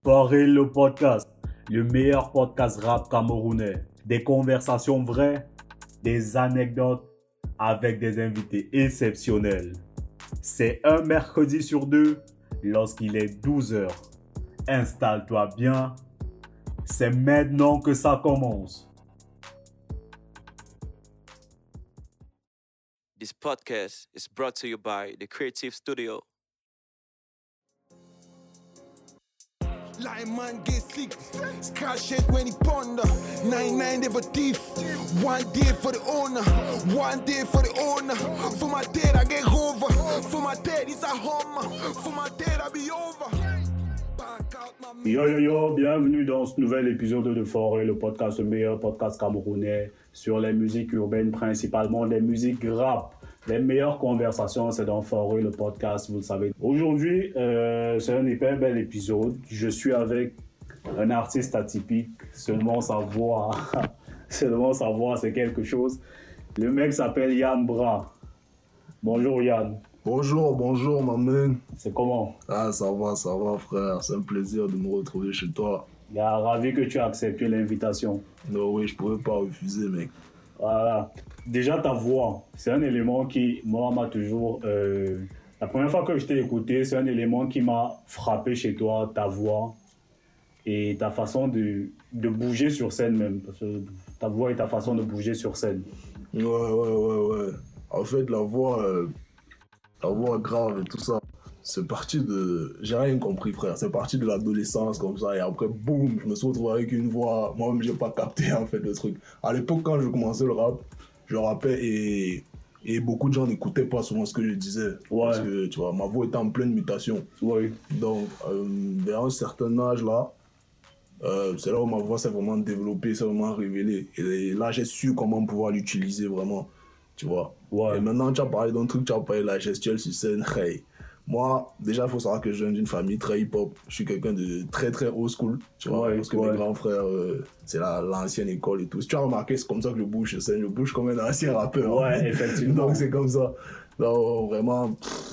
Forêt le podcast, le meilleur podcast rap camerounais. Des conversations vraies, des anecdotes avec des invités exceptionnels. C'est un mercredi sur deux lorsqu'il est 12h. Installe-toi bien, c'est maintenant que ça commence. This podcast is brought to you by The Creative Studio. Like man get sick, scratch it when he ponder. 99 never thief. One day for the owner, one day for the owner. For my dad I get over, for my dad it's a home, for my dad I be over. Yo, bienvenue dans ce nouvel épisode de Forêt, le podcast, le meilleur podcast camerounais sur les musiques urbaines, principalement les musiques rap. Les meilleures conversations, c'est dans Forêt, le podcast, vous le savez. Aujourd'hui, c'est un hyper bel épisode. Je suis avec un artiste atypique, seulement sa voix, c'est quelque chose. Le mec s'appelle Yann Bra. Bonjour Yann. Bonjour, ma man. C'est comment? Ah, ça va, frère. C'est un plaisir de me retrouver chez toi. Ravi que tu aies accepté l'invitation. Non, oui, je pouvais pas refuser, mec. Voilà. Déjà, ta voix, c'est un élément qui, moi, m'a toujours... la première fois que je t'ai écouté, c'est un élément qui m'a frappé chez toi, ta voix et ta façon de bouger sur scène même. Parce que ta voix et ta façon de bouger sur scène. Ouais. En fait, la voix grave et tout ça, c'est parti de... J'ai rien compris, frère. C'est parti de l'adolescence, comme ça. Et après, boum, je me suis retrouvé avec une voix... Moi-même, j'ai pas capté, en fait, le truc. À l'époque, quand je commençais le rap, je rappais et beaucoup de gens n'écoutaient pas souvent ce que je disais. Ouais. Parce que, tu vois, ma voix était en pleine mutation. Oui. Donc, vers un certain âge, là, c'est là où ma voix s'est vraiment développée, s'est vraiment révélée. Et là, j'ai su comment pouvoir l'utiliser vraiment, tu vois. Ouais. Et maintenant, tu as parlé d'un truc, tu as parlé de la gestuelle sur scène. Hey. Moi, déjà, il faut savoir que je viens d'une famille très hip-hop. Je suis quelqu'un de très, très old school, tu vois. Parce que mes grands frères, c'est l'ancienne école et tout. Si tu as remarqué, c'est comme ça que je bouge sur scène. Je bouge comme un ancien rappeur. Ouais, effectivement. Donc, c'est comme ça. Donc, vraiment...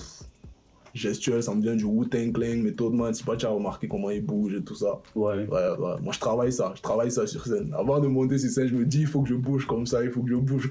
gestuelle, ça me vient du Wu-Tang Clan, méthode man, c'est pas tu as remarqué comment il bouge et tout ça. Ouais. Moi je travaille ça sur scène. Avant de monter sur scène, je me dis il faut que je bouge comme ça, tu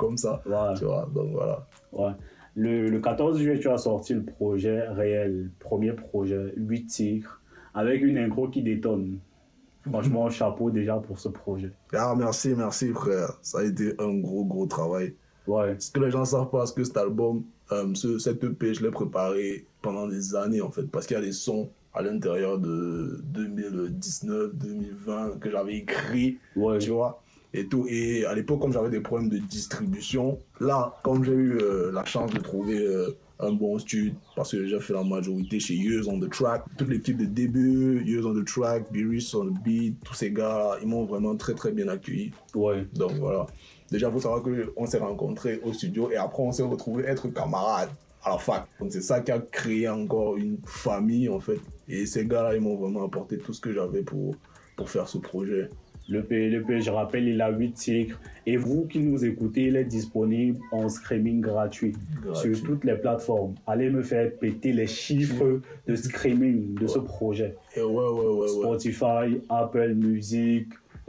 vois, donc voilà. Ouais. Le 14 juillet, tu as sorti le projet réel, premier projet, 8 titres, avec une intro qui détonne. Franchement, chapeau déjà pour ce projet. Ah, merci frère, ça a été un gros travail. Ouais. Ce que les gens savent pas, c'est que cet album, cette EP, je l'ai préparé pendant des années en fait, parce qu'il y a des sons à l'intérieur de 2019, 2020 que j'avais écrit, tu vois, et tout. Et à l'époque, comme j'avais des problèmes de distribution, là, comme j'ai eu la chance de trouver un bon studio, parce que j'ai fait la majorité chez Years on the Track, toute l'équipe de début, Years on the Track, Beerus on the Beat, tous ces gars, ils m'ont vraiment très bien accueilli. Ouais. Donc voilà. Déjà, il faut savoir qu'on s'est rencontrés au studio et après, on s'est retrouvés être camarades à la fac. Donc, c'est ça qui a créé encore une famille, en fait. Et ces gars-là, ils m'ont vraiment apporté tout ce que j'avais pour faire ce projet. Le P, je rappelle, il a 8 titres. Et vous qui nous écoutez, il est disponible en streaming gratuit sur toutes les plateformes. Allez me faire péter les chiffres de streaming de ce projet. Et ouais. Spotify, Apple Music,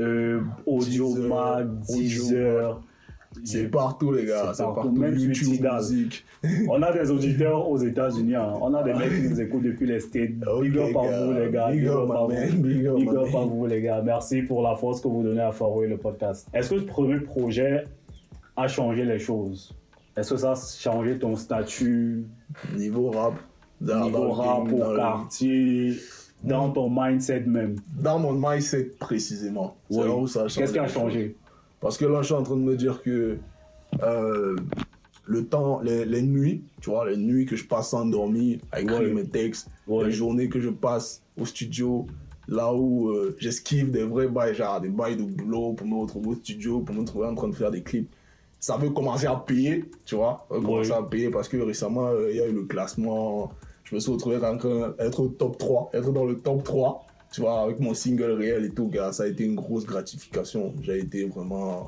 Audiomack, Deezer. C'est partout, les gars. C'est partout. Même sur YouTube Tidal. Music. On a des auditeurs aux États-Unis. Hein. On a des mecs qui nous écoutent depuis les States. Big up à vous, les gars. Big up à vous, les gars. Merci pour la force que vous donnez à Faroé, le podcast. Est-ce que ce premier projet a changé les choses? Est-ce que ça a changé ton statut? Niveau rap. Au quartier, dans ton mindset même? Dans mon mindset, précisément. C'est là où ça a changé. Qu'est-ce qui a changé? Parce que là, je suis en train de me dire que le temps, les nuits, tu vois, les nuits que je passe sans dormir, à écrire mes textes, les journées que je passe au studio, là où j'esquive des vrais bails, genre des bails de boulot pour me retrouver au studio, pour me retrouver en train de faire des clips. Ça veut commencer à payer, tu vois, commencer à payer parce que récemment, il y a eu le classement, je me suis retrouvé en train d'être au top 3, être dans le top 3. Tu vois, avec mon single réel et tout, gars, ça a été une grosse gratification. J'ai été vraiment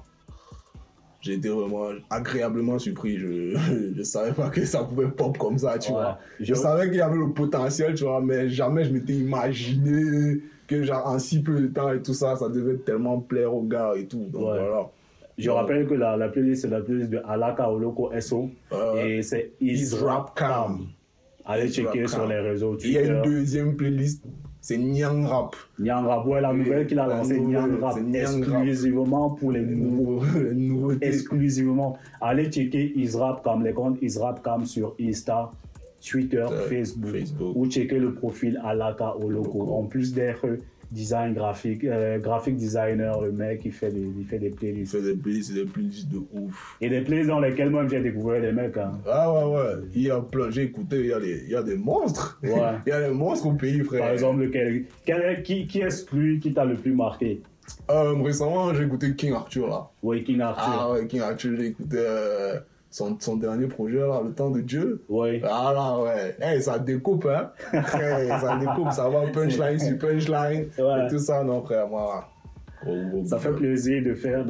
agréablement surpris. Je savais pas que ça pouvait pop comme ça, tu vois. Je savais qu'il y avait le potentiel, tu vois, mais jamais je m'étais imaginé que genre en si peu de temps et tout ça, ça devait tellement plaire aux gars et tout. Donc voilà. Je rappelle que la playlist, c'est la playlist de Alaka Oloko SO et c'est Is Rap Cam. Allez checker sur les réseaux Twitter. Il y a une deuxième playlist, c'est Nyang Rap. Nyang Rap, ouais, la nouvelle qu'il a lancée, Nyang Rap, exclusivement pour les nouveaux. Exclusivement. Allez checker Is Rap Cam, les comptes Is Rap Cam sur Insta, Twitter, Facebook. Ou checker le profil Alaka Oloko. En plus d'être design graphique designer, le mec il fait des playlists. Il fait des playlists de ouf. Et des playlists dans lesquelles moi j'ai découvert des mecs. Hein. Ah ouais. Il y a plein, j'ai écouté, il y a des monstres. Ouais. Il y a des monstres au pays, frère. Par exemple, qui est celui qui t'a le plus marqué? Récemment, j'ai écouté King Arthur là. Oui, King Arthur. Ah ouais, King Arthur, j'ai écouté son dernier projet là, Le Temps de Dieu. Oui. Ah là, ouais. Hey, ça découpe, hein. Ça découpe, ça va punchline sur punchline. Ouais. Et tout ça, non, frère, moi. Ça fait plaisir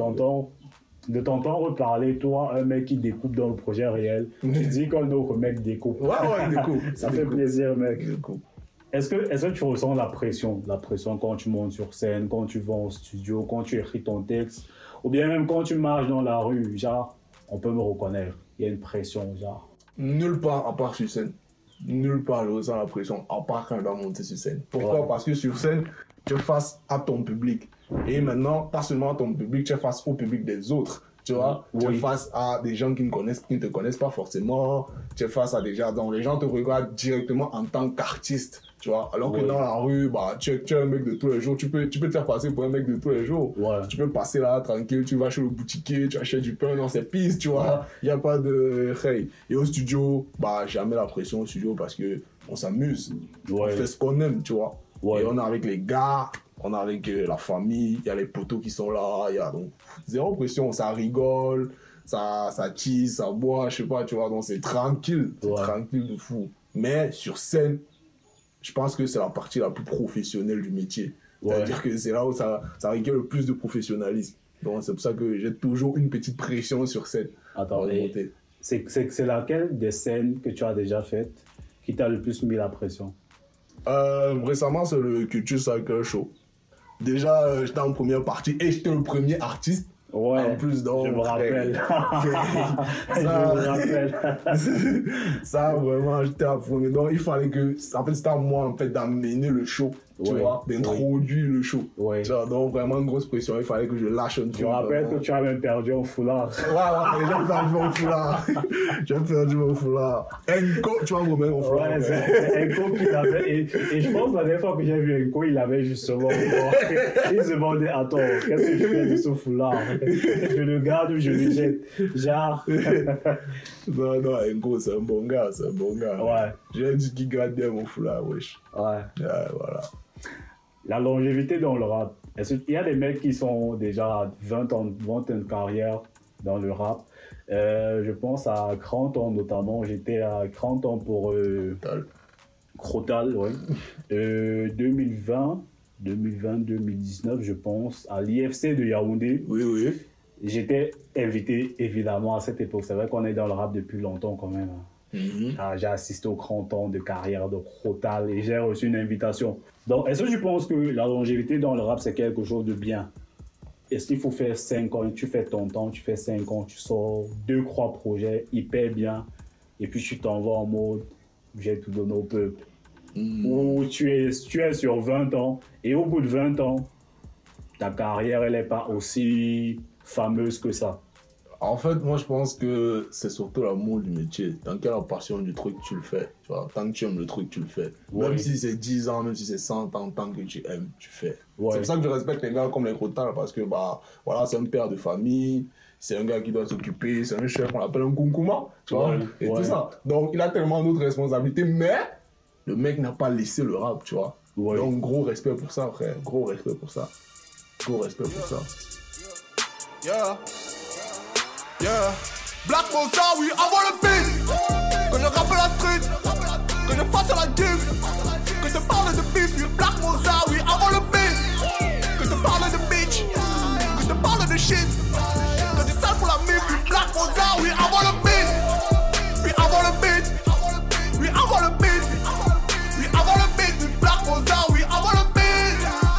de t'entendre reparler, toi, un mec qui découpe dans le projet réel. Tu dis qu'un autre mec découpe. Ouais, découpe. Ça fait plaisir, mec. Est-ce que tu ressens la pression quand tu montes sur scène, quand tu vas au studio, quand tu écris ton texte, ou bien même quand tu marches dans la rue, genre, on peut me reconnaître, il y a une pression, genre. Nulle part à part sur scène. Nulle part je ressens la pression, à part quand je dois monter sur scène. Pourquoi? Parce que sur scène, tu es face à ton public. Et maintenant, pas seulement à ton public, tu es face au public des autres. Tu vois, tu es face à des gens qui ne te connaissent pas forcément. Tu es face à des gens dont les gens te regardent directement en tant qu'artiste. Tu vois, alors que dans la rue, tu es un mec de tous les jours. Tu peux te faire passer pour un mec de tous les jours. Ouais. Tu peux passer là, tranquille, tu vas chez le boutiquier, tu achètes du pain dans ses pistes, tu vois. Il n'y a pas de hey. Et au studio, jamais la pression au studio parce que on s'amuse. On fait ce qu'on aime, tu vois. Et on est avec les gars, on est avec la famille, il y a les potos qui sont là, il y a donc zéro pression, ça rigole, ça tease, ça boit, je sais pas, tu vois, donc c'est tranquille de fou. Mais sur scène, je pense que c'est la partie la plus professionnelle du métier. C'est-à-dire que c'est là où ça requiert le plus de professionnalisme. Donc c'est pour ça que j'ai toujours une petite pression sur scène. Attends, c'est laquelle des scènes que tu as déjà faites qui t'a le plus mis la pression? Récemment, c'est le Culture Cycle Show. Déjà, j'étais en première partie et j'étais le premier artiste. Ouais, en plus, donc, je me rappelle. Ça, vraiment, j'étais à fond. Donc, il fallait que, en fait, c'était à moi, en fait, d'amener le show, tu vois, d'introduire le show. Donc, vraiment, une grosse pression, il fallait que je lâche un truc. Je me rappelle que tu as même perdu au foulard. J'ai perdu mon foulard. Enko, tu vois, vraiment, mon foulard. Ouais, c'est Enko qui l'avait, et je pense que la dernière fois que j'ai vu Enko, il avait justement, il se demandait, attends, qu'est-ce que je fais de ce foulard? Je le garde ou je le jette, genre. Non, Enko, c'est un bon gars. Ouais. J'ai dit qu'il gardait mon foulard, wesh. Ouais, voilà. La longévité dans le rap. Il y a des mecs qui sont déjà à 20 ans de carrière dans le rap. Je pense à Cranton notamment. J'étais à Cranton pour Crotal, 2020, 2019, je pense, à l'IFC de Yaoundé. Oui. J'étais invité, évidemment, à cette époque. C'est vrai qu'on est dans le rap depuis longtemps quand même. J'ai assisté au grand temps de carrière de Crotal et j'ai reçu une invitation. Donc, est-ce que tu penses que la longévité dans le rap, c'est quelque chose de bien? Est-ce qu'il faut faire 5 ans, tu fais ton temps, tu fais 5 ans, tu sors 2-3 projets hyper bien et puis tu t'en vas en mode j'ai tout donné au peuple? Ou tu es sur 20 ans et au bout de 20 ans, ta carrière, elle n'est pas aussi fameuse que ça? En fait, moi, je pense que c'est surtout l'amour du métier. Tant qu'il y a la passion du truc, tu le fais. Tu vois, tant que tu aimes le truc, tu le fais. Même si c'est 10 ans, même si c'est 100 ans, tant que tu aimes, tu fais. C'est pour ça que je respecte les gars comme les Crotal, parce que, voilà, c'est un père de famille, c'est un gars qui doit s'occuper, c'est un chef, on l'appelle un kunkouma, tu vois, et tout ça. Donc, il a tellement d'autres responsabilités, mais le mec n'a pas laissé le rap, tu vois. Donc, gros respect pour ça, frère. Gros respect pour ça. Yeah. Black Moussa, oui, avant le beat. Que je rappe la street, que je fasse la diff, que je parle de bif, oui, Black Moussa, oui, avant le beat. Que je parle de bitch, que je parle de shit, que je sale pour la mif, oui, Black Moussa, oui, avant le beat. Oui, avant le beat, oui, avant le beat, oui, avant le beat, oui, Black Moussa, oui, avant le beat.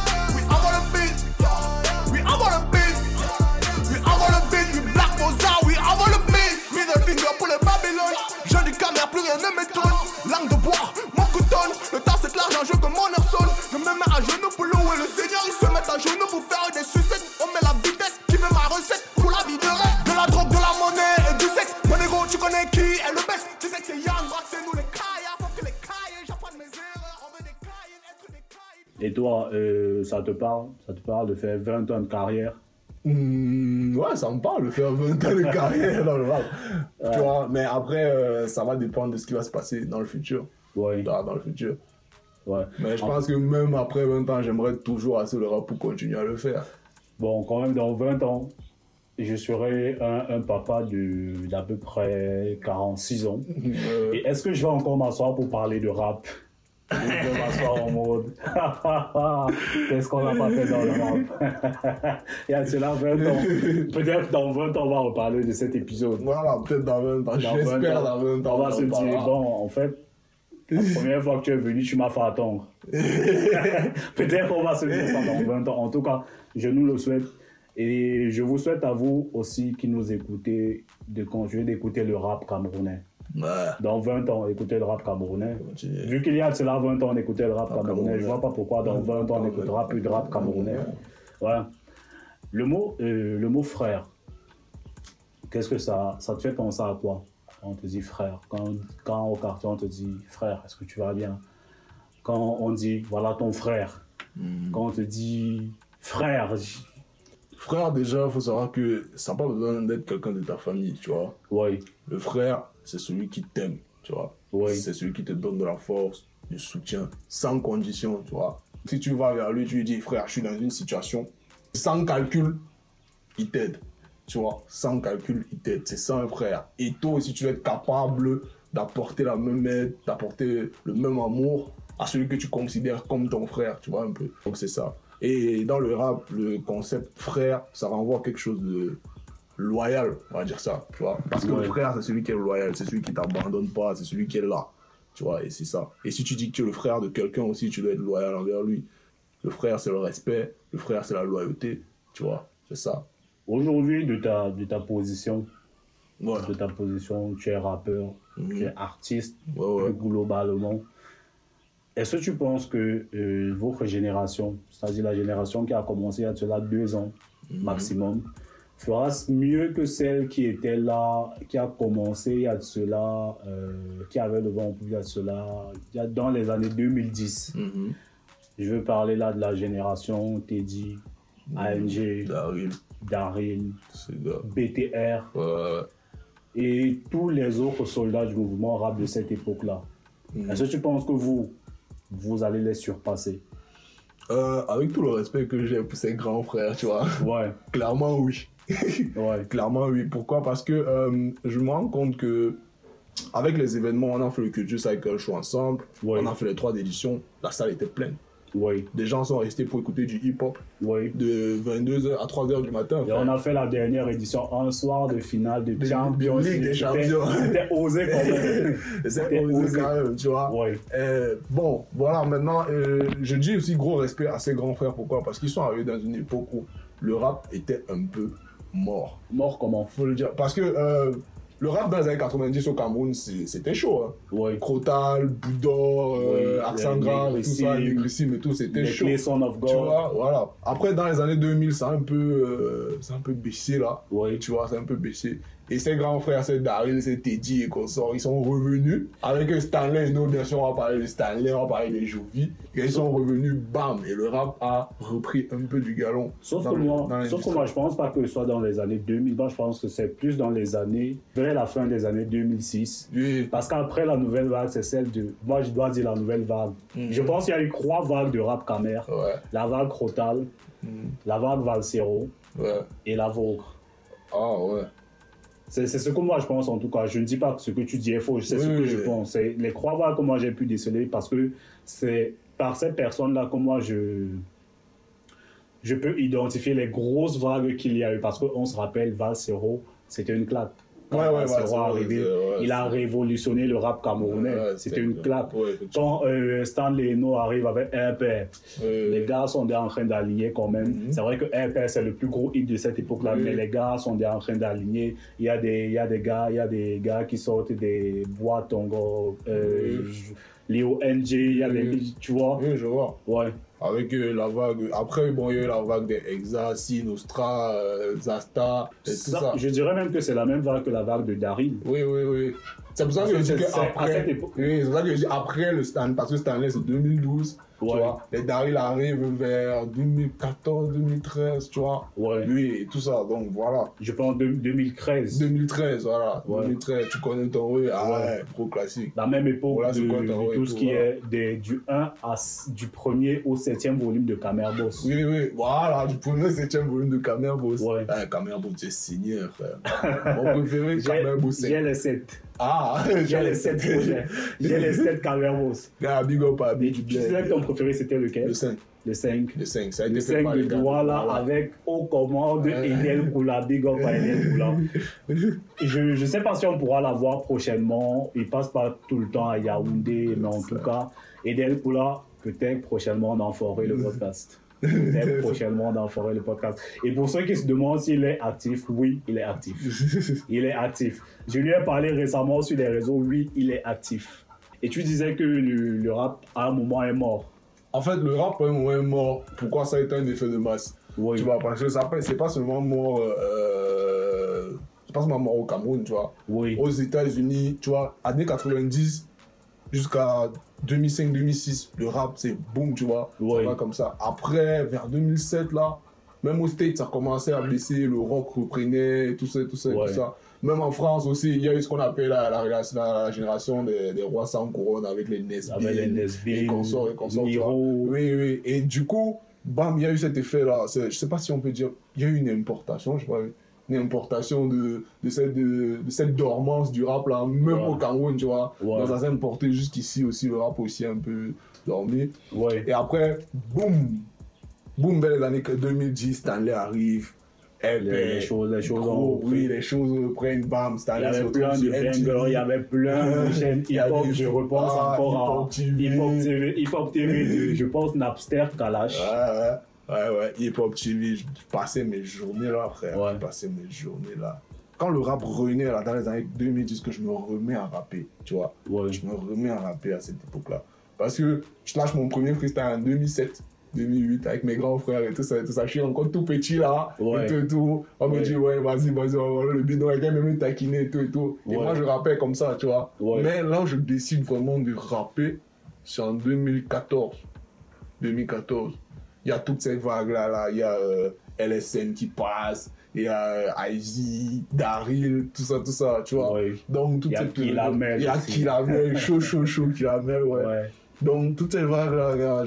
Et toi, ça te parle de faire 20 ans de carrière? Ouais, ça me parle de faire 20 ans de carrière dans le rap. Tu vois, mais après, ça va dépendre de ce qui va se passer dans le futur. Oui. Dans le futur. Ouais. Mais je pense que même après 20 ans, j'aimerais toujours assez le rap pour continuer à le faire. Bon, quand même, dans 20 ans, je serai un papa d'à peu près 46 ans. Et est-ce que je vais encore m'asseoir pour parler de rap? Je vais m'asseoir en mode qu'est-ce qu'on n'a pas fait dans le rap? Il y a cela 20 ans. Peut-être dans 20 ans, on va reparler de cet épisode. Voilà, peut-être dans 20 ans. J'espère dans 20 ans. On va se dire, bon, en fait, la première fois que tu es venu, tu m'as fait attendre. Peut-être qu'on va se dire ça dans 20 ans. En tout cas, je nous le souhaite. Et je vous souhaite à vous aussi qui nous écoutez de continuer d'écouter le rap camerounais. Ouais. Dans 20 ans, écouter le rap camerounais. Continue. Vu qu'il y a de cela 20 ans, on écoutait le rap camerounais. Je ne vois pas pourquoi dans 20 ans, on n'écoutera plus de rap camerounais. Voilà. Le mot frère, qu'est-ce que ça te fait penser à quoi? On te dit frère. Quand au quartier, on te dit frère, est-ce que tu vas bien? Quand on dit voilà ton frère. Quand on te dit frère. Frère, déjà, il faut savoir que ça n'a pas besoin d'être quelqu'un de ta famille, tu vois. Oui. Le frère, c'est celui qui t'aime, tu vois. Oui. C'est celui qui te donne de la force, du soutien, sans condition, tu vois. Si tu vas vers lui, tu lui dis, frère, je suis dans une situation, sans calcul, il t'aide, tu vois. Sans calcul, il t'aide. C'est ça un frère. Et toi aussi, tu dois être capable d'apporter la même aide, d'apporter le même amour à celui que tu considères comme ton frère, tu vois, un peu. Donc, c'est ça. Et dans le rap, le concept frère, ça renvoie à quelque chose de loyal, on va dire ça, tu vois. Parce que le frère, c'est celui qui est loyal, c'est celui qui t'abandonne pas, c'est celui qui est là, tu vois, et c'est ça. Et si tu dis que tu es le frère de quelqu'un aussi, tu dois être loyal envers lui. Le frère, c'est le respect, le frère, c'est la loyauté, tu vois, c'est ça. Aujourd'hui, de ta position, Voilà. de ta position, tu es rappeur, tu es artiste, Ouais. plus globalement. Est-ce que tu penses que votre génération, c'est-à-dire la génération qui a commencé il y a de cela 2 ans maximum, fera mieux que celle qui était là, qui a commencé il y a de cela, qui avait le vent au il y a de cela, dans les années 2010. Je veux parler là de la génération Teddy, ANG, Daryl, BTR et tous les autres soldats du mouvement rap de cette époque-là. Est-ce que tu penses que vous allez les surpasser? Avec tout le respect que j'ai pour ces grands frères, tu vois. Ouais. Clairement, oui. Ouais. Clairement, oui. Pourquoi? Parce que je me rends compte que avec les événements, on a fait le Culture Cycle Show ensemble, on a fait les 3 éditions, la salle était pleine. Oui. Des gens sont restés pour écouter du hip-hop de 22h à 3h du matin. Et on a fait la dernière édition un soir de finale de Champions League. Des champions. C'était osé quand même. C'était osé quand même, tu vois. Ouais. Bon, voilà, maintenant, je dis aussi gros respect à ces grands frères. Pourquoi? Parce qu'ils sont arrivés dans une époque où le rap était un peu mort. Mort comment? Faut le dire. Parce que le rap dans les années 90 au Cameroun, c'était chaud. Hein. Ouais. Crotal, Boudor, Accent Grave, tout ça, Négrissime et tout, c'était chaud. Les Son of God. Tu vois, voilà. Après, dans les années 2000, c'est un peu baissé là. Ouais. Tu vois, c'est un peu baissé. Et ses grands frères, c'est Daryl, c'est Teddy et consorts, ils sont revenus avec Stanley et nous, bien sûr, on va parler de Stanley, on va parler de Jovi. Et ils sont revenus, bam, et le rap a repris un peu du galon. Sauf que moi, je pense pas que ce soit dans les années 2000. Moi, je pense que c'est plus dans les années, vers la fin des années 2006. Oui. Parce qu'après, la nouvelle vague, c'est celle de, moi, je dois dire la nouvelle vague. Je pense qu'il y a eu 3 vagues de rap camer. Ouais. La vague Crotal, la vague Valsero et la Vôtre. Ah ouais. C'est ce que moi je pense en tout cas. Je ne dis pas que ce que tu dis est faux, c'est ce que je pense. C'est les 3 vagues que moi j'ai pu déceler parce que c'est par ces personnes-là que moi je peux identifier les grosses vagues qu'il y a eu. Parce qu'on se rappelle, Valsero, c'était une claque. Quand Valsero est arrivé, il a révolutionné le rap camerounais. C'était une claque. Quand Stanley Eno arrive avec RPR, les gars sont en train d'aligner quand même. C'est vrai que RPR c'est le plus gros hit de cette époque-là, mais les gars sont en train d'aligner. Il y a des gars qui sortent des boîtes Tongo, Léo NG, il y a des, tu vois. Oui, je vois. Ouais. Avec la vague. Après, bon, il y a eu la vague des Exa, Nostra, Zasta, et tout ça. Je dirais même que c'est la même vague que la vague de Daryl. Oui. C'est pour ça que je dis qu'après. À cette époque. Oui, c'est pour ça que je dis après le Stanley, parce que Stanley c'est 2012. tu vois. Les Daryl arrivent vers 2014, 2013, tu vois. Ouais. Lui et tout ça, donc voilà. Je pense 2013. 2013, voilà. Ouais. 2013, tu connais ton way, pro classique. La même époque Voilà, c'est quoi, de tout ce qui est du 1 du 1er au 7e volume de Khmer Boss. Oui, voilà, du 1er au 7e volume de Khmer Boss. Ouais. Khmer Boss, j'ai signé, frère. Mon préféré, Khmer Boss. J'ai les 7. Ah, j'ai les 7 projets. J'ai les 7 Khmer Boss. Big up à Big. Tu disais que ton préféré c'était lequel? Le 5. Le 5. Le 5, ça a été le fait 5 par de les gars. Douala avec aux commandes Edel Koula, Big up à Edel Koula. Je ne sais pas si on pourra la voir prochainement. Il passe pas tout le temps à Yaoundé, mais en tout cas, Edel Koula, peut-être prochainement dans Forêt le podcast. Peut-être prochainement dans Forêt le podcast. Et pour ceux qui se demandent s'il est actif, oui, il est actif. Il est actif. Je lui ai parlé récemment sur les réseaux, oui, il est actif. Et tu disais que le rap à un moment est mort. En fait, le rap, à un moment, est mort. Pourquoi ça a été un effet de masse? Oui. Tu vois, parce que c'est pas seulement mort. C'est pas seulement mort au Cameroun, tu vois. Oui. Aux États-Unis, tu vois, années 90 jusqu'à 2005-2006, le rap, c'est boum, tu vois. Oui. Ça va comme ça. Après, vers 2007, là, même aux States, ça commençait à baisser, le rock reprenait, tout ça. Même en France aussi, il y a eu ce qu'on appelle la génération des rois sans couronne avec les Nesbitt, et consorts, tu vois. Oui. Et du coup, bam, il y a eu cet effet-là. Je sais pas si on peut dire, il y a eu une importation, je crois, une importation de cette dormance du rap là, même au Cameroun, tu vois. Donc ça s'est importé jusqu'ici aussi, le rap aussi un peu dormi. Et après, boum, vers les années 2010, Stanley arrive. Les choses les choses prennent, bam, Stanley. Il y avait plein de bangers, il y avait plein de chaînes hip-hop, je repense encore à Hip-Hop TV, je pense Napster, Kalash. Ouais, Hip-Hop TV, je passais mes journées là, frère. Je passais mes journées là. Quand le rap revenait là, dans les années 2010, que je me remets à rapper, tu vois. Je me remets à rapper à cette époque-là. Parce que je lâche mon premier freestyle en 2007. 2008 avec mes grands frères et tout ça, je suis encore tout petit là, et tout. On me dit, vas-y, le bidon, il vient me taquiner et tout. Et moi, je rappais comme ça, tu vois. Mais là où je décide vraiment de rapper, c'est en 2014. Il y a toute cette vague-là, il y a LSN qui passe, il y a IZ, Daryl, tout ça, tu vois. Donc, toute cette... Il y a Kilamel, chaud, Kilamel, Donc, toute cette vague-là,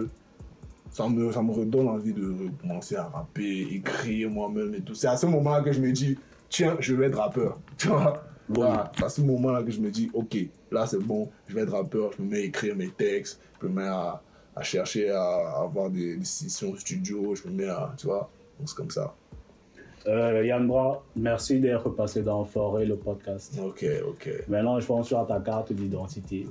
ça me redonne envie de commencer à rapper, écrire moi-même et tout. C'est à ce moment-là que je me dis, tiens, je vais être rappeur. Tu vois? Voilà, c'est à ce moment-là que je me dis, ok, là c'est bon, je vais être rappeur, je me mets à écrire mes textes, je me mets à chercher à avoir des sessions studio, je me mets à, tu vois, donc c'est comme ça. Yann Bra, merci d'être passé dans Forêt, le podcast. Ok. Maintenant, je pense sur ta carte d'identité.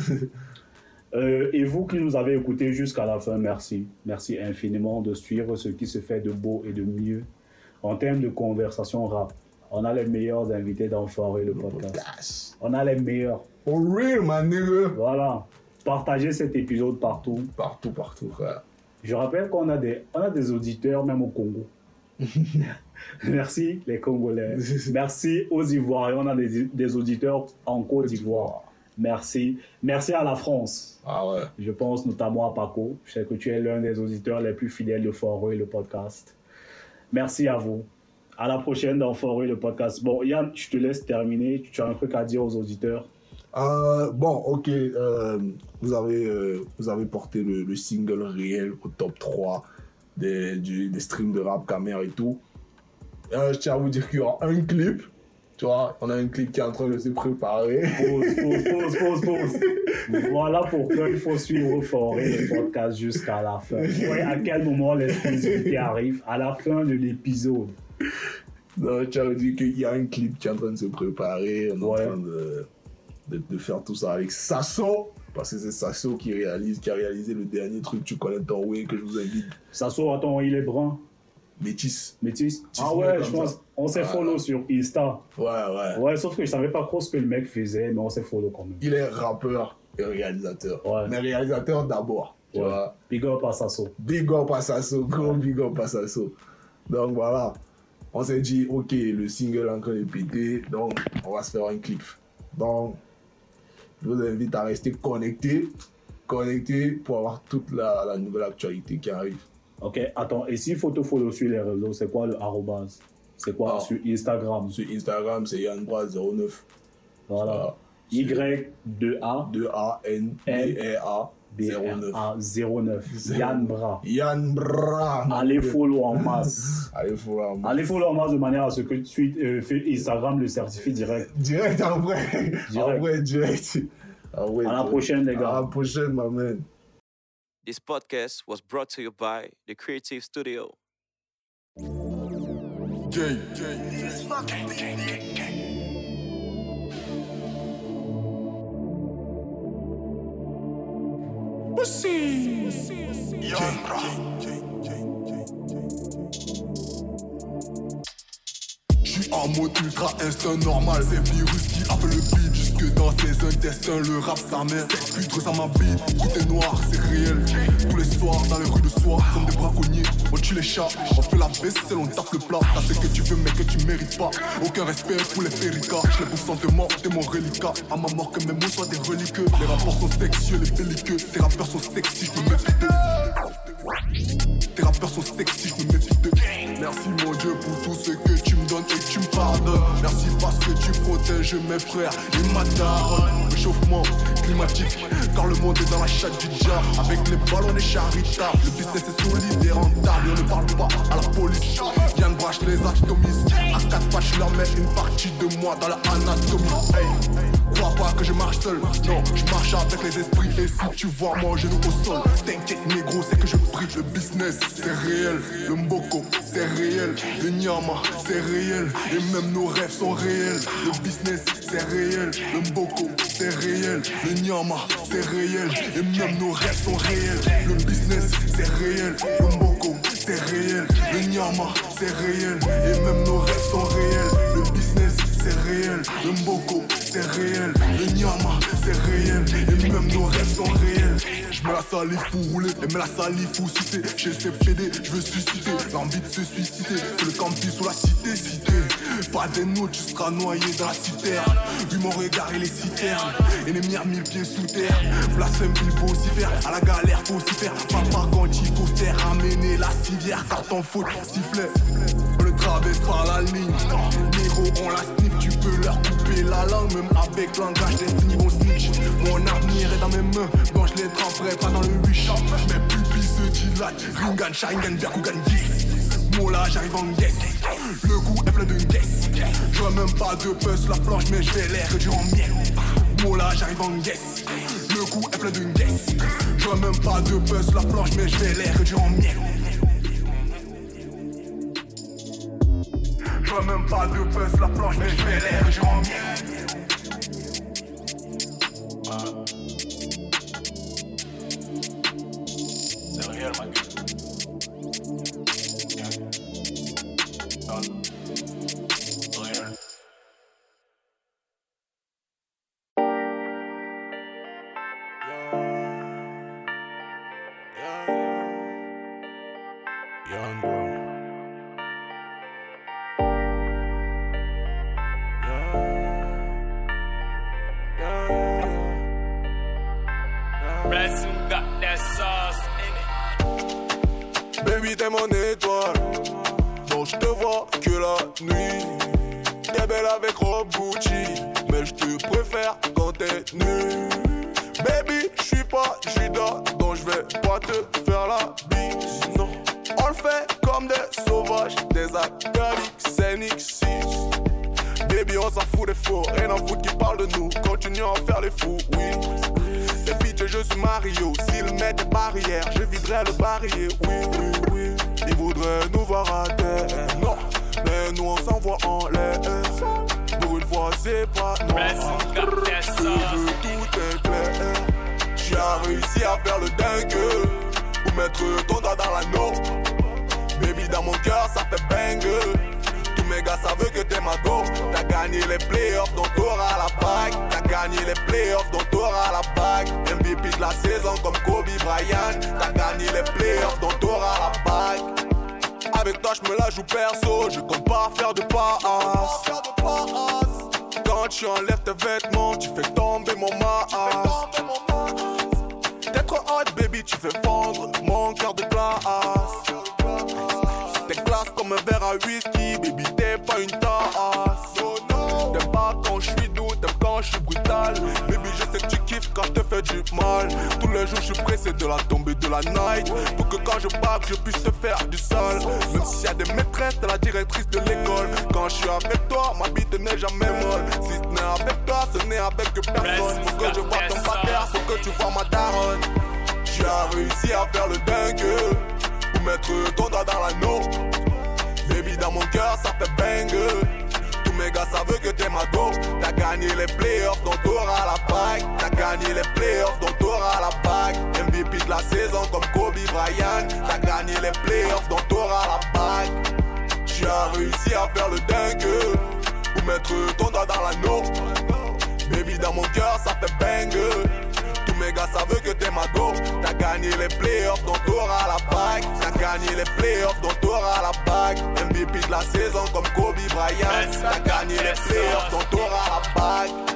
Et vous qui nous avez écoutés jusqu'à la fin, merci. Merci infiniment de suivre ce qui se fait de beau et de mieux. En termes de conversation rap, on a les meilleurs invités dans Forêt, le podcast. On a les meilleurs. For real, man, nigga. Voilà. Partagez cet épisode partout. Partout, frère. Je rappelle qu'on a des auditeurs même au Congo. Merci les Congolais. Merci aux Ivoiriens. On a des auditeurs en Côte d'Ivoire. Merci à la France. Je pense notamment à Paco. Je sais que tu es l'un des auditeurs les plus fidèles de Forêt, le podcast. Merci à vous. À la prochaine dans Forêt, le podcast. Bon, Yann, je te laisse terminer. Tu as un truc à dire aux auditeurs? Ok. Vous avez porté le single réel au top 3 des streams de rap Khmer et tout. Je tiens à vous dire qu'il y aura un clip. Tu vois, on a un clip qui est en train de se préparer. Pause. Voilà pourquoi il faut suivre Forêt, le podcast jusqu'à la fin. Vous voyez à quel moment l'exclusivité arrive? À la fin de l'épisode. Non, je tiens à vous dire qu'il y a un clip qui est en train de se préparer. On est en train de faire tout ça avec Sasso. Parce que c'est Sasso qui a réalisé le dernier truc, tu connais ton way, que je vous invite. Sasso, attends, il est brun. Métis. Ah ouais, je pense. On s'est follow sur Insta. Ouais, sauf que je savais pas trop ce que le mec faisait, mais on s'est follow quand même. Il est rappeur et réalisateur. Mais réalisateur d'abord. Tu vois. Big up à Sasso. Gros big up à Sasso. Donc voilà. On s'est dit, ok, le single est en train de péter, donc on va se faire un clip. Donc, je vous invite à rester connectés. connecté pour avoir toute la nouvelle actualité qui arrive. Ok, attends, et s'il faut te follow sur les réseaux, c'est quoi le arrobase? C'est quoi sur Instagram? Sur Instagram, c'est YannBra09. Voilà. Y2A 2ANBRA 09. YannBra. YannBra. Allez follow en masse. Allez follow en masse de manière à ce que Instagram le certifie direct. Direct, en vrai. Direct. À la prochaine, les gars. À la prochaine, ma man. This podcast was brought to you by The Creative Studio. Pussy. J'suis en mode ultra instinct normal, c'est virus qui appelle le beat. Jusque dans ses intestins, le rap sa mère. Putre ça m'habite, tout est noir, c'est réel. Tous les soirs dans les rues de soir, comme des braconniers, on tue les chats, on fait la vaisselle, on tape le plat. T'as ce que tu veux mais que tu mérites pas. Aucun respect pour les péricats. J'l'ai pour santé mort, t'es mon reliquat. À ma mort que mes mots soient des reliqueux. Les rapports sont sexueux, les belliqueux. Tes rappeurs sont sexy, j'me méfie d'eux. Tes rappeurs sont sexy, j'me méfie d'eux. Merci mon Dieu pour tout ce que tu me donnes et que tu me pardonnes. Merci parce que tu protèges mes frères et ma daronne. Réchauffement climatique, car le monde est dans la chatte du diable. Avec les ballons et charitables, le business est solide et rentable. On ne parle pas à la police. YannBra les atomise. À 4 pattes je leur mets une partie de moi dans la anatomie. Hey, crois pas que je marche seul. Non, je marche avec les esprits. Et si tu vois mon genou au sol, t'inquiète négro, c'est que je brille. Le business c'est réel, le mboko c'est réel, le nyama c'est réel. Et même nos rêves sont réels. Le business c'est réel, le mboko c'est réel, le nyama c'est réel. Et même nos rêves sont réels. Le business c'est réel, le mboko c'est réel, le nyama c'est réel. Et même nos rêves sont réels. Le business c'est réel, le mboko c'est réel, le nyama c'est réel. Et même nos rêves sont réels. J'mets la salive pour rouler, et mets la salive pour sucer. Chez ces PD, j'veux susciter l'envie de se suicider. C'est le campus ou la cité. Pas des notes, tu seras noyé dans la citerne. Vu mon regard et les citernes. Ennemi à 1000 pieds sous terre. Blasphème, il faut aussi faire. À la galère, faut aussi faire. Papa quand il faut faire. Ramener la civière, car t'en faute, sifflet. On le traverse par la ligne. Négro, on la sniff, tu peux leur couper la langue. Même avec langage, des signes vont snitch. Mon avenir est dans mes mains. Quand je les tremperai pas dans le wish. Mes pupilles se dilatent. Ringan, Sharingan, Byakugan, 10. Mola, j'arrive en guess. Le goût est plein de guess. J'aurais même pas de puce, la planche, mais j'ai l'air réduire en miel. Mola, j'arrive en guess. Le goût est plein de guess. J'aurais même pas de puce, la planche, mais j'ai l'air réduire en miel. J'aurais même pas de puce, la planche, mais j'ai l'air réduire en miel. C'est réel, ma gueule. Baby, t'es mon étoile, donc je te vois que la nuit. T'es belle avec robe Gucci, mais je te préfère quand t'es nue. Baby, je suis pas Judas, donc je vais pas te faire la bise. Non, on le fait comme des sauvages, des académiques, CNX6. Baby, on s'en fout des faux, rien à foutre qui parle de nous. Continuons à faire les fous, oui. Les bitches, je suis Mario. S'ils mettent des barrières, je viderai le barillet, oui. Ils voudraient nous voir à terre, non. Mais nous on s'envoie en l'air. Pour une fois c'est pas noir. Tout est clair. J'ai réussi à faire le dingue pour mettre ton doigt dans l'anneau. Baby dans mon cœur ça fait bang. Tous mes gars savent que t'es ma go. T'as gagné les playoffs donc t'auras la bague. T'as gagné les playoffs donc t'auras la bague. MVP de la saison comme Kobe Bryant. T'as gagné les playoffs donc t'auras la bague. Avec toi je me la joue perso. Je compte pas faire de passe. Quand tu enlèves tes vêtements, tu fais tomber mon masque. T'es tu fais fondre mon cœur de glace. T'es glace comme un verre à whisky, baby, t'es pas une tasse. T'aimes pas quand je suis doux, t'aimes quand je suis brutal. Baby, je sais que tu kiffes quand je te fais du mal. Tous les jours, je suis pressé de la tombée de la night. Pour que quand je bague, je puisse te faire du sale. Même s'il y a des maîtresses, t'es la directrice de l'école. Quand je suis avec toi, ma bite n'est jamais molle. Si ce n'est avec toi, ce n'est avec personne. Faut que je vois ton pater, faut que tu vois ma daronne. Tu as réussi à faire le dingue pour mettre ton doigt dans l'anneau. Baby, dans mon cœur, ça fait bang. Tous mes gars savent que t'es ma go. T'as gagné les playoffs, donc t'auras la bague. T'as gagné les playoffs, donc t'auras la bague. MVP de la saison comme Kobe Bryant. T'as gagné les playoffs, donc t'auras la bague. Tu as réussi à faire le dingue pour mettre ton doigt dans l'anneau. Baby, dans mon cœur, ça fait bang. Tous mes gars savent que t'es ma go. T'as gagné les playoffs, donc t'auras la bague. T'as gagné les playoffs, donc t'auras la bague. MVP de la saison comme Kobe Bryant. T'as gagné les playoffs, donc t'auras la bague.